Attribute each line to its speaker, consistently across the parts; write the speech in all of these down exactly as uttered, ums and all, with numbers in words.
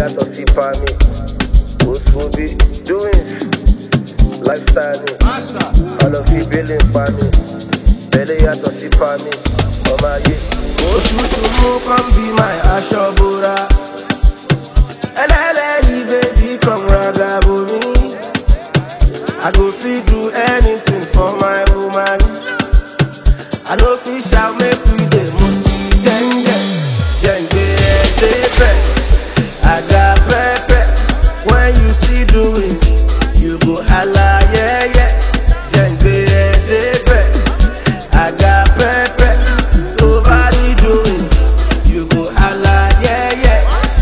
Speaker 1: yàtọ̀ sí pa mi. Oṣùbí doings, lifestyle ni. Ọlọ́fi billing pa mi. Bẹ́lẹ̀ yàtọ̀ sí pa mi. Ọmọ ayé. Òtútù mú come be my aṣọ bora. Ẹlẹ́lẹ́yìí baby come ragabo mi. I go fit do anything for my woman. I no fit shout make we dey must genge. Genge edepe. I got pepe. When you see doings, you go holla yeah yeah. Genge edepe. I got pepe. Nobody doings, you go holla yeah yeah.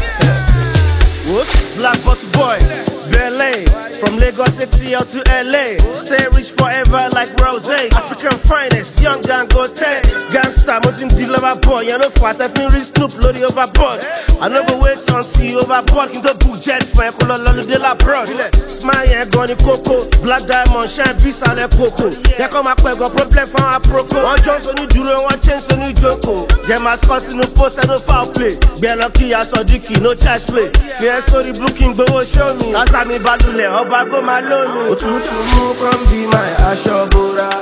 Speaker 1: What? Black bottle boy, Berlin. From Lagos City out to L A, stay rich forever like Rose. African finest, young Dangote, gangster, most in the lover boy. You know what? I've been rich Snoop, loaded overboard. I never wait until you overboard. In the blue jet, fire, color, lolly de la broad. Smile and gone coco, black diamond, shine, peace out of coco. Here come my quick, got problem for a proco. One Johnson, you do one chance on you joko. Get my scores in the post and no foul play. Be lucky, I saw Dicky, no charge play. Fear story booking, go show me. That's how me badule, Obago Malone. Òtútù mú come be my aṣọ bora.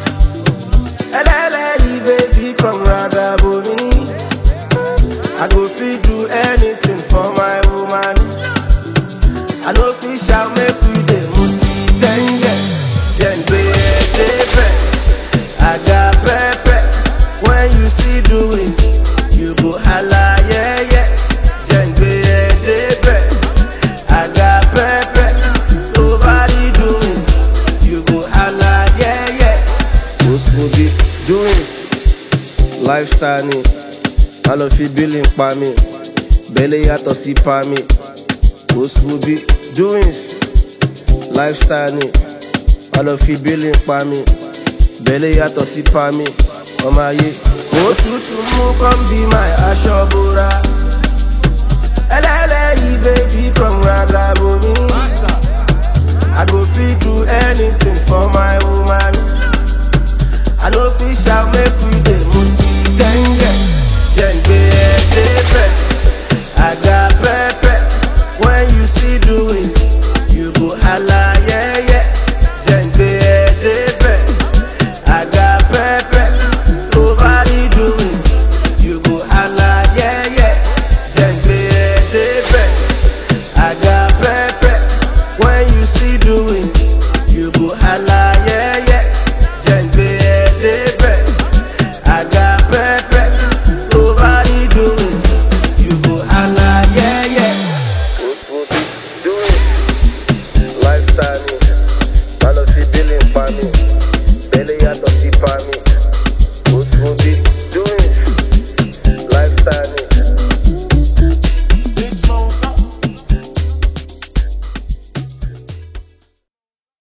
Speaker 1: Ẹlẹ́lẹ́yìí baby come ragabo mi. I go fit do anything for my woman. I no fit shout make we dey musi genge. Genge edepe. I got pepe. When you see doings, you go holla yeah yeah. Genge edepe. I got pepe. Nobody doings, you go holla yeah yeah. Oṣùbí doings, lifestyle ni. Ọlọ́fi billing pa mi. Bẹ́lẹ̀ yàtọ̀ sí pa mi. Oṣùbí doings, lifestyle ni. Ọlọ́fi billing pa mi. Bẹ́lẹ̀ yàtọ̀ sí pa mi. Ọmọ ayé. Òtútù mú come be my aṣọ bora. Ẹlẹ́lẹ́yìí baby come ragabo mi. I go fit do anything for my woman. I no fit shout make we dey